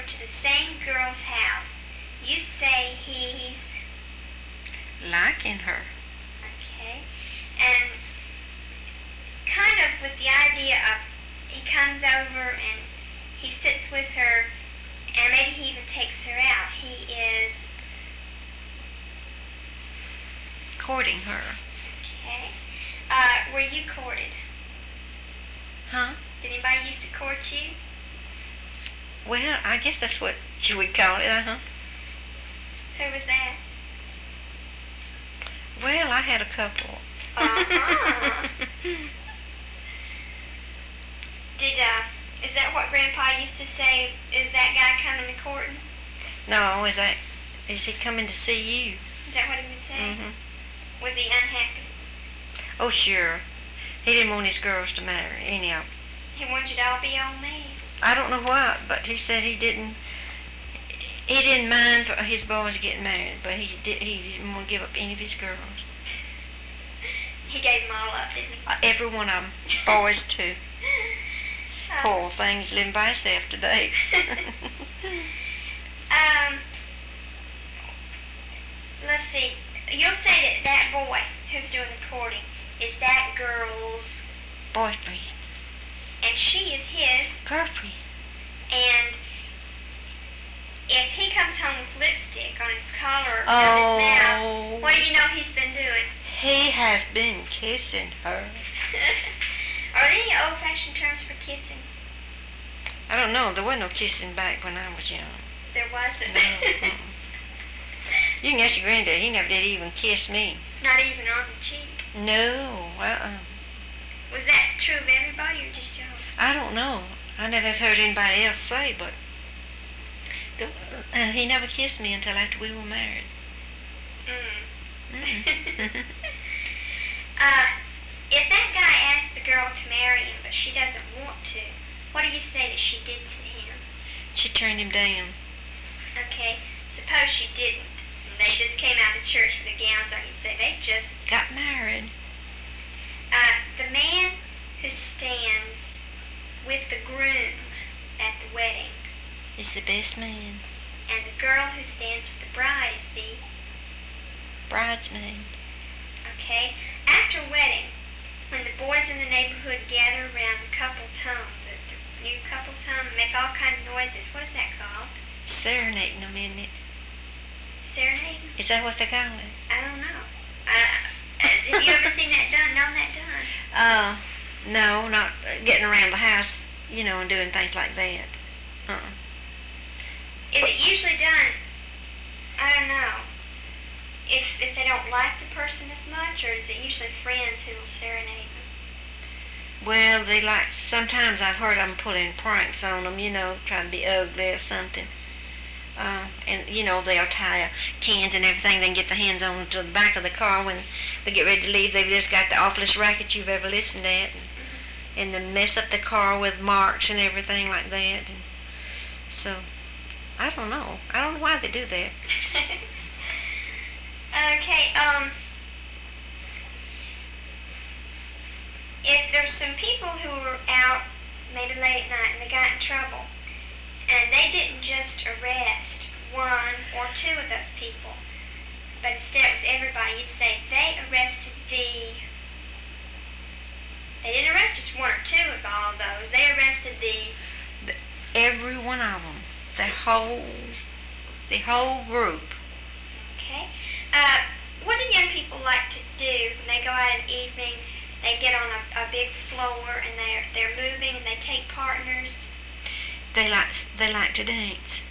to the same girl's house. You say he's liking her. okay, and kind of with the idea of he comes over and he sits with her, and maybe he even takes her out. He is courting her. okay. Were you courted? Huh? Did anybody used to court you? Well, I guess that's what you would call it, Who was that? Well, I had a couple. Uh-huh. Is that what Grandpa used to say? Is that guy coming to courting? No, is he coming to see you? Is that what he would say? Mm-hmm. Was he unhappy? Oh, sure. He didn't want his girls to marry, any of them. He wanted you to all be old maids. I don't know why, but he said he didn't mind for his boys getting married, but he didn't want to give up any of his girls. He gave them all up, didn't he? Every one of them. Boys, too. Poor things living by himself today. Let's see. You'll say that boy who's doing the courting is that girl's boyfriend. And she is his girlfriend. And if he comes home with lipstick on his collar or on his mouth, what do you know he's been doing? He has been kissing her. Are there any old-fashioned terms for kissing? I don't know. There wasn't no kissing back when I was young. There wasn't. No. You can ask your granddad. He never did even kiss me. Not even on the cheek? No. Was that true of everybody or just Joe? I don't know. I never heard anybody else say, but he never kissed me until after we were married. If that guy asks the girl to marry him, but she doesn't want to, what do you say that she did to him? She turned him down. Okay, suppose she didn't. And they just came out of church with their gowns on. You'd say they just got married. The man who stands with the groom at the wedding is the best man. And the girl who stands with the bride is the bridesmaid. Okay. After wedding, when the boys in the neighborhood gather around the couple's home, the new couple's home, and make all kinds of noises, what is that called? Serenading them, isn't it? Serenading? Is that what they call it? I don't know. Have you ever seen that done? Known that done? No, not getting around the house, and doing things like that. Is it usually done? I don't know. If they don't like the person as much, or is it usually friends who will serenade them? Well, sometimes I've heard them pulling pranks on them, trying to be ugly or something. And they'll tie cans and everything. They can get their hands on to the back of the car when they get ready to leave. They've just got the awfulest racket you've ever listened at. And they mess up the car with marks and everything like that. And so, I don't know. I don't know why they do that. Okay, if there's some people who were out maybe late at night and they got in trouble, and they didn't just arrest one or two of those people, but instead it was everybody, you'd say they didn't arrest just one or two of all those, they arrested every one of them, the whole group. Okay. What do young people like to do when they go out in the evening? They get on a big floor and they're moving and they take partners. They like to dance.